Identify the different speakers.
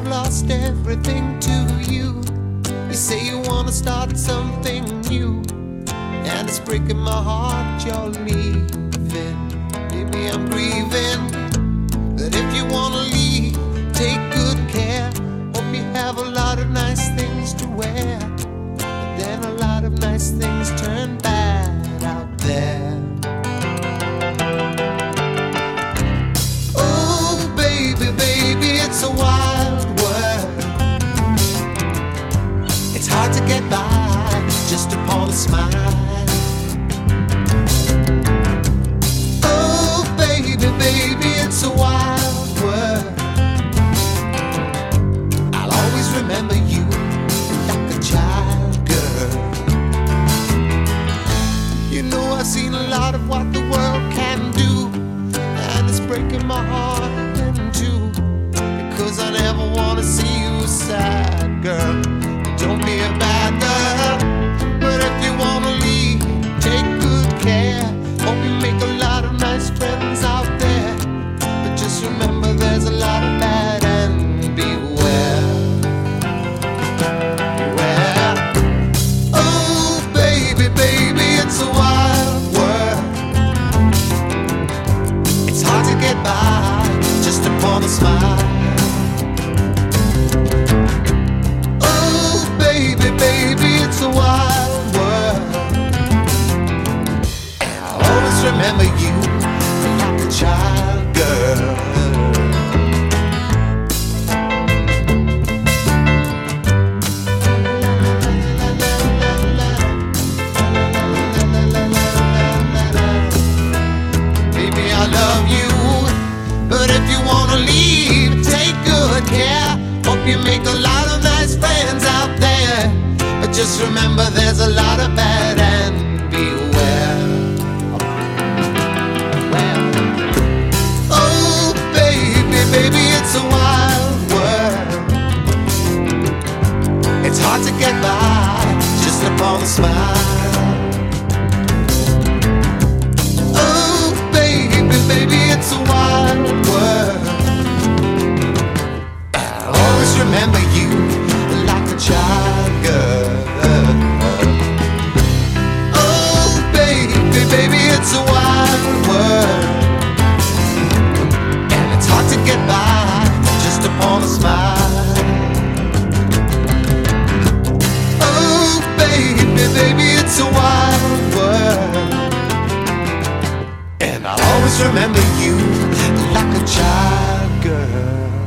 Speaker 1: I've lost everything to you. You say you wanna start something new, and it's breaking my heart you're leaving. Maybe I'm grieving, but if you wanna leave, take good care. Hope you have a lot of nice things to wear, but then a lot of nice things turn bad out there. Oh baby, baby, it's a wild world. It's hard to get by just upon a smile. Oh baby, baby, it's a wild world. I'll always remember you like a child, girl. You know I've seen a lot of what the world can do, and it's breaking my heart in two, because I never wanna see you sad, girl. Don't be a bad girl, but if you wanna leave, take good care. Hope you make a lot of nice friends out there, but just remember there's a lot of bad, and beware. Beware. Oh baby, baby, it's a wild world. It's hard to get by just upon a smile. Baby, baby, it's a wild world, and I'll always remember you like a child, girl. Baby, I love you, but if you wanna leave, take good care. Hope you make a lot of nice friends out there, but just remember there's a lot of bad, and beware. Oh baby, baby, it's a wild world. It's hard to get by just upon a smile. Oh baby, baby, it's a wild world. I'll always remember you like a child, girl. Oh baby, baby, it's a wild world, and it's hard to get by just upon a smile. Oh baby, baby, it's a wild world, and I'll always remember you like a child, girl.